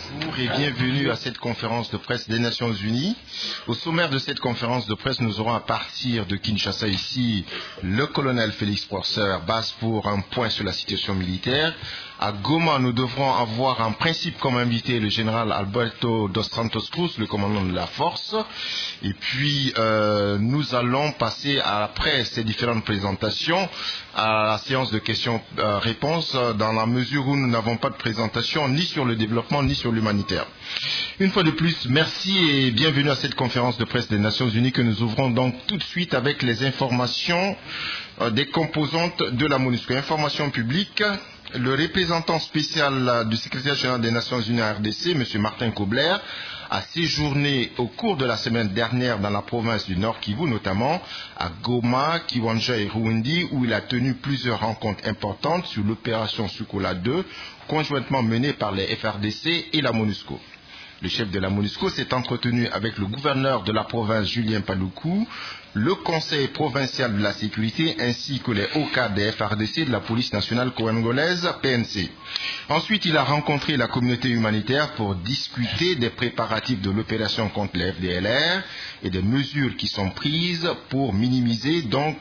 Bonjour et bienvenue à cette conférence de presse des Nations Unies. Au sommaire de cette conférence de presse, nous aurons à partir de Kinshasa ici le colonel Félix Prosser, base pour un point sur la situation militaire. À Goma, nous devrons avoir en principe comme invité le général Alberto dos Santos Cruz, le commandant de la force. Et puis, nous allons passer, après ces différentes présentations, à la séance de questions-réponses, dans la mesure où nous n'avons pas de présentation ni sur le développement ni sur l'humanitaire. Une fois de plus, merci et bienvenue à cette conférence de presse des Nations Unies que nous ouvrons donc tout de suite avec les informations des composantes de la MONUSCO. Information publique. Le représentant spécial du secrétaire général des Nations Unies à RDC, M. Martin Kobler, a séjourné au cours de la semaine dernière dans la province du Nord Kivu, notamment à Goma, Kiwanja et Ruindi, où il a tenu plusieurs rencontres importantes sur l'opération Sukola 2, conjointement menée par les FRDC et la MONUSCO. Le chef de la MONUSCO s'est entretenu avec le gouverneur de la province, Julien Paluku, le conseil provincial de la sécurité ainsi que les hauts cadres des FRDC de la police nationale congolaise, PNC. Ensuite, il a rencontré la communauté humanitaire pour discuter des préparatifs de l'opération contre les FDLR et des mesures qui sont prises pour minimiser donc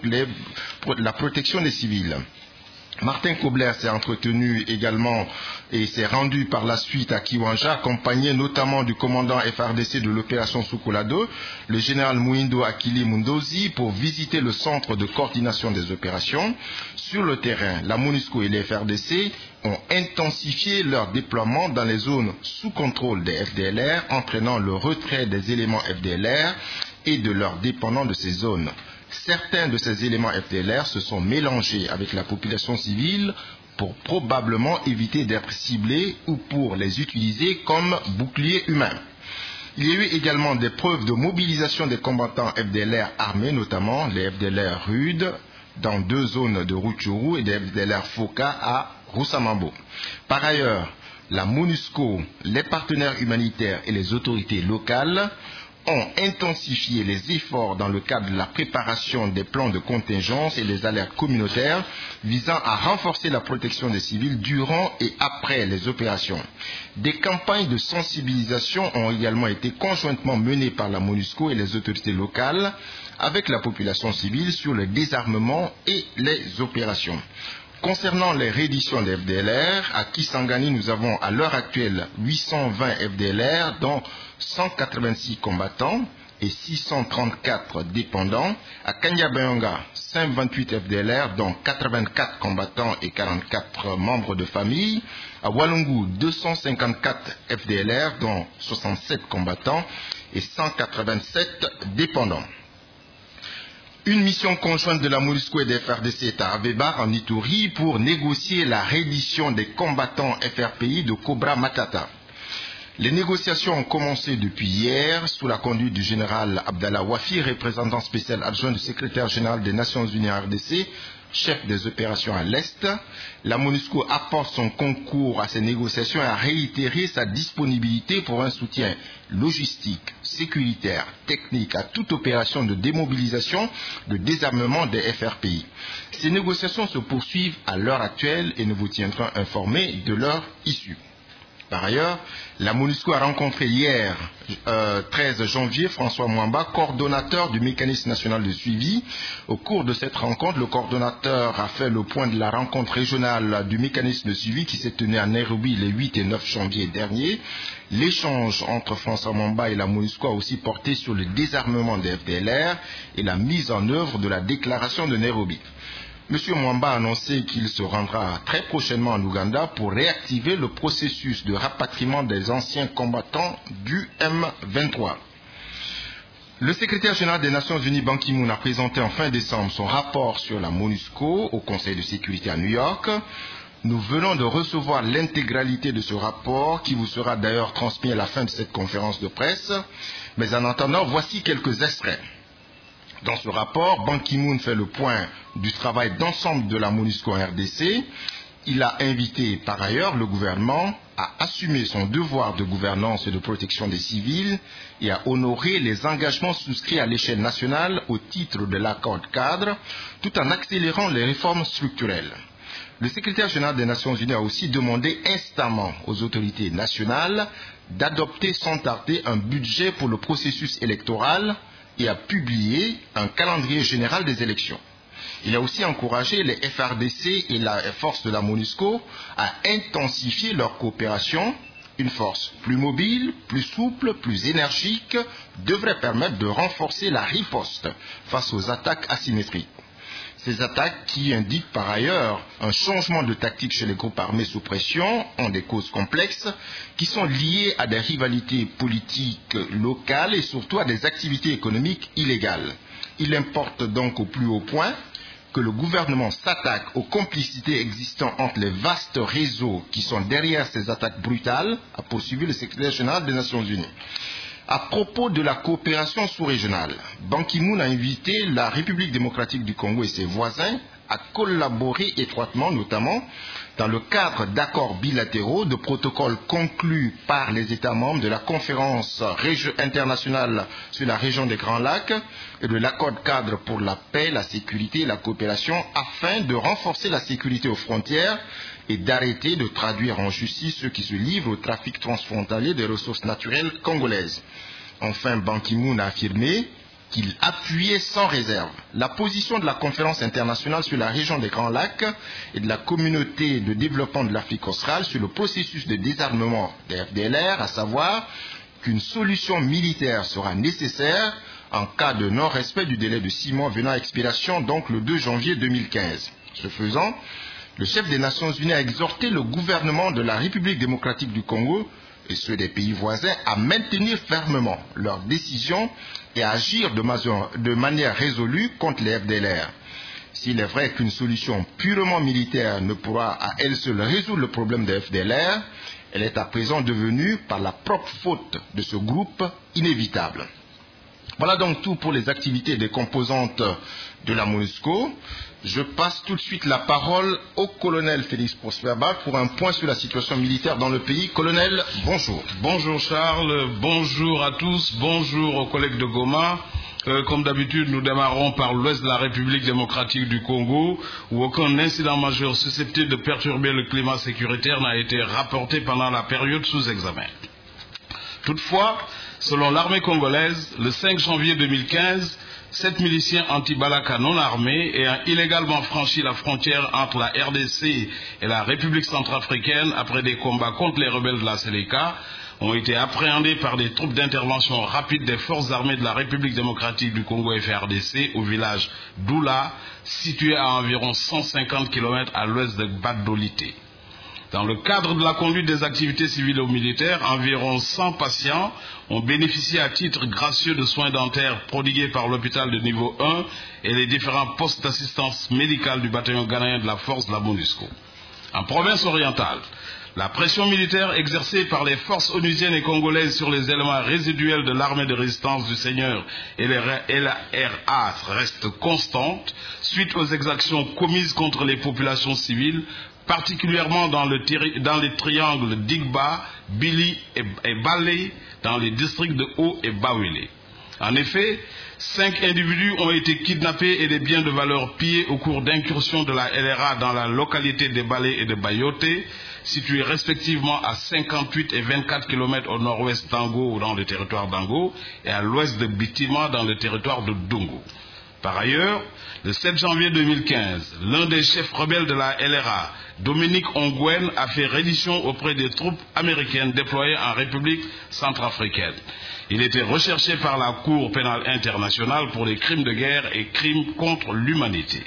la protection des civils. Martin Kobler s'est entretenu également et s'est rendu par la suite à Kiwanja, accompagné notamment du commandant FRDC de l'opération Sukola 2, le général Mouindo Akili Mundozi, pour visiter le centre de coordination des opérations. Sur le terrain, la MONUSCO et les FRDC ont intensifié leur déploiement dans les zones sous contrôle des FDLR, entraînant le retrait des éléments FDLR et de leurs dépendants de ces zones. Certains de ces éléments FDLR se sont mélangés avec la population civile pour probablement éviter d'être ciblés ou pour les utiliser comme boucliers humains. Il y a eu également des preuves de mobilisation des combattants FDLR armés, notamment les FDLR Rude, dans deux zones de Rutshuru et des FDLR Foka à Roussamambo. Par ailleurs, la MONUSCO, les partenaires humanitaires et les autorités locales ont intensifié les efforts dans le cadre de la préparation des plans de contingence et des alertes communautaires visant à renforcer la protection des civils durant et après les opérations. Des campagnes de sensibilisation ont également été conjointement menées par la MONUSCO et les autorités locales avec la population civile sur le désarmement et les opérations. Concernant les redditions des FDLR, à Kisangani, nous avons à l'heure actuelle 820 FDLR, dont 186 combattants et 634 dépendants. À Kanyabayonga, 528 FDLR, dont 84 combattants et 44 membres de famille. À Walungu, 254 FDLR, dont 67 combattants et 187 dépendants. Une mission conjointe de la MONUSCO et des FRDC est à Abeba, en Ituri, pour négocier la reddition des combattants FRPI de Cobra Matata. Les négociations ont commencé depuis hier sous la conduite du général Abdallah Wafi, représentant spécial adjoint du secrétaire général des Nations Unies à RDC, chef des opérations à l'Est. La MONUSCO apporte son concours à ces négociations et a réitéré sa disponibilité pour un soutien logistique, sécuritaire, technique à toute opération de démobilisation, de désarmement des FRPI. Ces négociations se poursuivent à l'heure actuelle et nous vous tiendrons informés de leur issue. Par ailleurs, la MONUSCO a rencontré hier, 13 janvier, François Mwamba, coordonnateur du mécanisme national de suivi. Au cours de cette rencontre, le coordonnateur a fait le point de la rencontre régionale du mécanisme de suivi qui s'est tenue à Nairobi les 8 et 9 janvier dernier. L'échange entre François Mwamba et la MONUSCO a aussi porté sur le désarmement des FDLR et la mise en œuvre de la déclaration de Nairobi. M. Mwamba a annoncé qu'il se rendra très prochainement en Ouganda pour réactiver le processus de rapatriement des anciens combattants du M23. Le secrétaire général des Nations Unies, Ban Ki-moon, a présenté en fin décembre son rapport sur la MONUSCO au Conseil de sécurité à New York. Nous venons de recevoir l'intégralité de ce rapport qui vous sera d'ailleurs transmis à la fin de cette conférence de presse. Mais en attendant, voici quelques extraits. Dans ce rapport, Ban Ki-moon fait le point du travail d'ensemble de la MONUSCO en RDC. Il a invité par ailleurs le gouvernement à assumer son devoir de gouvernance et de protection des civils et à honorer les engagements souscrits à l'échelle nationale au titre de l'accord cadre, tout en accélérant les réformes structurelles. Le secrétaire général des Nations Unies a aussi demandé instamment aux autorités nationales d'adopter sans tarder un budget pour le processus électoral et a publié un calendrier général des élections. Il a aussi encouragé les FRDC et la force de la MONUSCO à intensifier leur coopération. Une force plus mobile, plus souple, plus énergique devrait permettre de renforcer la riposte face aux attaques asymétriques. Ces attaques, qui indiquent par ailleurs un changement de tactique chez les groupes armés sous pression, ont des causes complexes qui sont liées à des rivalités politiques locales et surtout à des activités économiques illégales. Il importe donc au plus haut point que le gouvernement s'attaque aux complicités existantes entre les vastes réseaux qui sont derrière ces attaques brutales, a poursuivi le secrétaire général des Nations Unies. À propos de la coopération sous-régionale, Ban Ki-moon a invité la République démocratique du Congo et ses voisins à collaborer étroitement, notamment dans le cadre d'accords bilatéraux, de protocoles conclus par les États membres de la conférence internationale sur la région des Grands Lacs et de l'accord cadre pour la paix, la sécurité et la coopération afin de renforcer la sécurité aux frontières et d'arrêter de traduire en justice ceux qui se livrent au trafic transfrontalier des ressources naturelles congolaises. Enfin, Ban Ki-moon a affirmé qu'il appuyait sans réserve la position de la conférence internationale sur la région des Grands Lacs et de la communauté de développement de l'Afrique australe sur le processus de désarmement des FDLR, à savoir qu'une solution militaire sera nécessaire en cas de non-respect du délai de 6 mois venant à expiration, donc le 2 janvier 2015. Ce faisant, le chef des Nations Unies a exhorté le gouvernement de la République démocratique du Congo et ceux des pays voisins à maintenir fermement leurs décisions et à agir de manière résolue contre les FDLR. S'il est vrai qu'une solution purement militaire ne pourra à elle seule résoudre le problème des FDLR, elle est à présent devenue, par la propre faute de ce groupe, inévitable. Voilà donc tout pour les activités des composantes de la MONUSCO. Je passe tout de suite la parole au colonel Félix Prosper-Bach pour un point sur la situation militaire dans le pays. Colonel, bonjour. Bonjour Charles, bonjour à tous, bonjour aux collègues de Goma. Comme d'habitude, nous démarrons par l'ouest de la République démocratique du Congo, où aucun incident majeur susceptible de perturber le climat sécuritaire n'a été rapporté pendant la période sous examen. Toutefois, selon l'armée congolaise, le 5 janvier 2015, 7 miliciens anti-Balaka non armés ayant illégalement franchi la frontière entre la RDC et la République centrafricaine après des combats contre les rebelles de la Séléka ont été appréhendés par des troupes d'intervention rapide des forces armées de la République démocratique du Congo FARDC au village d'Oula, situé à environ 150 km à l'ouest de Badolité. Dans le cadre de la conduite des activités civiles ou militaires, environ 100 patients ont bénéficié à titre gracieux de soins dentaires prodigués par l'hôpital de niveau 1 et les différents postes d'assistance médicale du bataillon ghanéen de la force de la MONUSCO. En province orientale, la pression militaire exercée par les forces onusiennes et congolaises sur les éléments résiduels de l'armée de résistance du Seigneur et la RA reste constante suite aux exactions commises contre les populations civiles, particulièrement dans les triangles d'Igba, Bili et Balé, dans les districts de Haut et Bawele. En effet, 5 individus ont été kidnappés et des biens de valeur pillés au cours d'incursions de la LRA dans la localité de Balé et de Bayote, situés respectivement à 58 et 24 km au nord-ouest d'Ango dans le territoire d'Ango et à l'ouest de Bitima dans le territoire de Dungu. Par ailleurs, le 7 janvier 2015, l'un des chefs rebelles de la LRA, Dominique Ongwen, a fait reddition auprès des troupes américaines déployées en République centrafricaine. Il était recherché par la Cour pénale internationale pour des crimes de guerre et crimes contre l'humanité.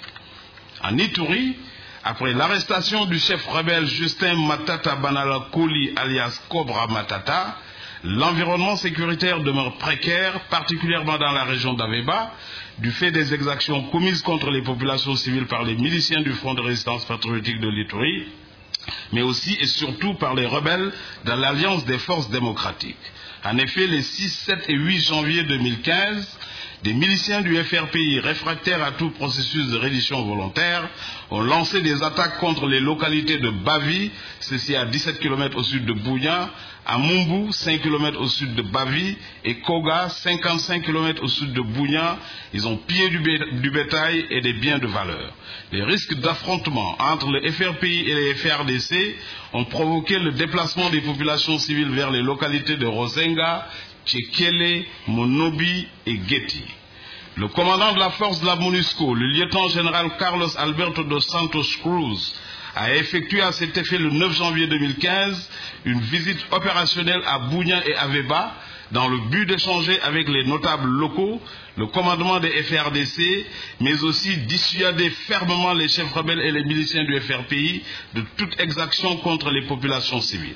En Ituri, après l'arrestation du chef rebelle Justin Matata Banala Koli alias Cobra Matata, l'environnement sécuritaire demeure précaire, particulièrement dans la région d'Aveba, du fait des exactions commises contre les populations civiles par les miliciens du Front de résistance patriotique de l'Ituri, mais aussi et surtout par les rebelles de l'Alliance des forces démocratiques. En effet, les 6, 7 et 8 janvier 2015, des miliciens du FRPI réfractaires à tout processus de reddition volontaire ont lancé des attaques contre les localités de Bavi, ceci à 17 km au sud de Bounia, à Mumbu, 5 km au sud de Bavi, et Koga, 55 km au sud de Bounia. Ils ont pillé du bétail et des biens de valeur. Les risques d'affrontement entre le FRPI et les FRDC ont provoqué le déplacement des populations civiles vers les localités de Rosenga, Tchekele, Monobi et Getty. Le commandant de la force de la MONUSCO, le lieutenant-général Carlos Alberto dos Santos Cruz, a effectué à cet effet le 9 janvier 2015 une visite opérationnelle à Bounia et Aveba dans le but d'échanger avec les notables locaux, le commandement des FRDC, mais aussi dissuader fermement les chefs rebelles et les miliciens du FRPI de toute exaction contre les populations civiles.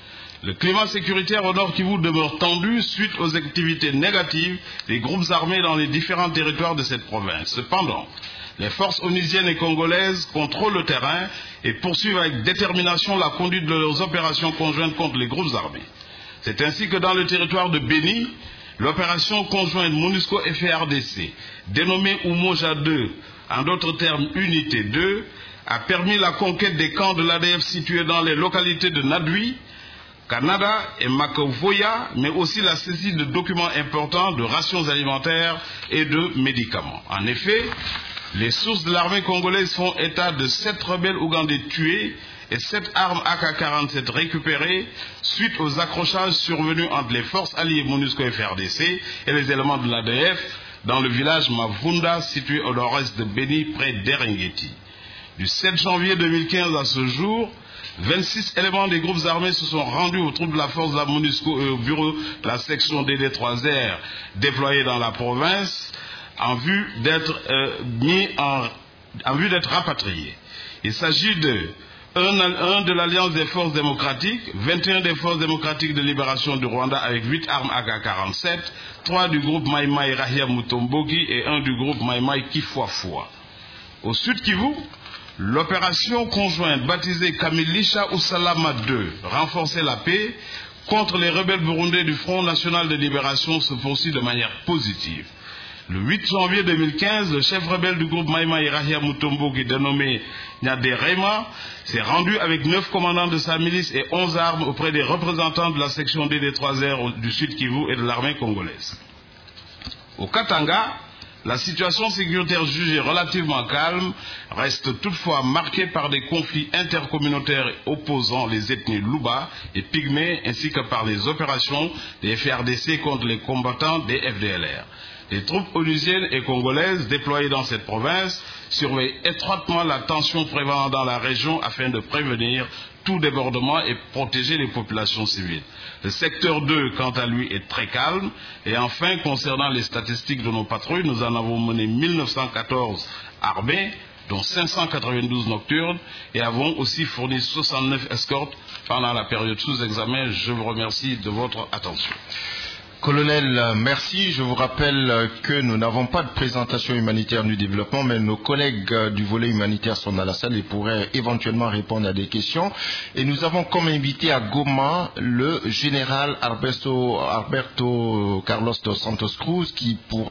Le climat sécuritaire au Nord Kivu demeure tendu suite aux activités négatives des groupes armés dans les différents territoires de cette province. Cependant, les forces onusiennes et congolaises contrôlent le terrain et poursuivent avec détermination la conduite de leurs opérations conjointes contre les groupes armés. C'est ainsi que dans le territoire de Béni, l'opération conjointe MONUSCO-FRDC, dénommée Umoja 2, en d'autres termes Unité 2, a permis la conquête des camps de l'ADF situés dans les localités de Nadui, Canada et Makovoya, mais aussi la saisie de documents importants, de rations alimentaires et de médicaments. En effet, les sources de l'armée congolaise font état de 7 rebelles ougandais tués et 7 armes AK-47 récupérées suite aux accrochages survenus entre les forces alliées MONUSCO-FRDC et les éléments de l'ADF dans le village Mavunda situé au nord-est de Béni près d'Eringeti. Du 7 janvier 2015 à ce jour, 26 éléments des groupes armés se sont rendus aux troupes de la force de la MONUSCO et au bureau de la section DD3R déployée dans la province en vue d'être rapatriés. Il s'agit de 1 de l'Alliance des forces démocratiques, 21 des forces démocratiques de libération du Rwanda avec 8 armes AK-47, 3 du groupe Mai Mai Rahia Mutomboki et 1 du groupe Mai Mai Kifuafua. Au Sud Kivu, l'opération conjointe baptisée Kamilisha Usalama 2, renforcer la paix, contre les rebelles burundais du Front National de Libération se poursuit de manière positive. Le 8 janvier 2015, le chef rebelle du groupe Mai Mai Rahia Mutomboki, dénommé Nyaderema, s'est rendu avec 9 commandants de sa milice et 11 armes auprès des représentants de la section DD3R du Sud Kivu et de l'armée congolaise. Au Katanga, la situation sécuritaire jugée relativement calme reste toutefois marquée par des conflits intercommunautaires opposant les ethnies Luba et Pygmées ainsi que par les opérations des FRDC contre les combattants des FDLR. Les troupes onusiennes et congolaises déployées dans cette province surveillent étroitement la tension prévalant dans la région afin de prévenir tout débordement et protéger les populations civiles. Le secteur 2, quant à lui, est très calme. Et enfin, concernant les statistiques de nos patrouilles, nous en avons mené 1914 armées, dont 592 nocturnes, et avons aussi fourni 69 escortes pendant la période sous examen. Je vous remercie de votre attention. Colonel, merci. Je vous rappelle que nous n'avons pas de présentation humanitaire du développement, mais nos collègues du volet humanitaire sont dans la salle et pourraient éventuellement répondre à des questions. Et nous avons comme invité à Goma le général Alberto Carlos dos Santos Cruz qui pourra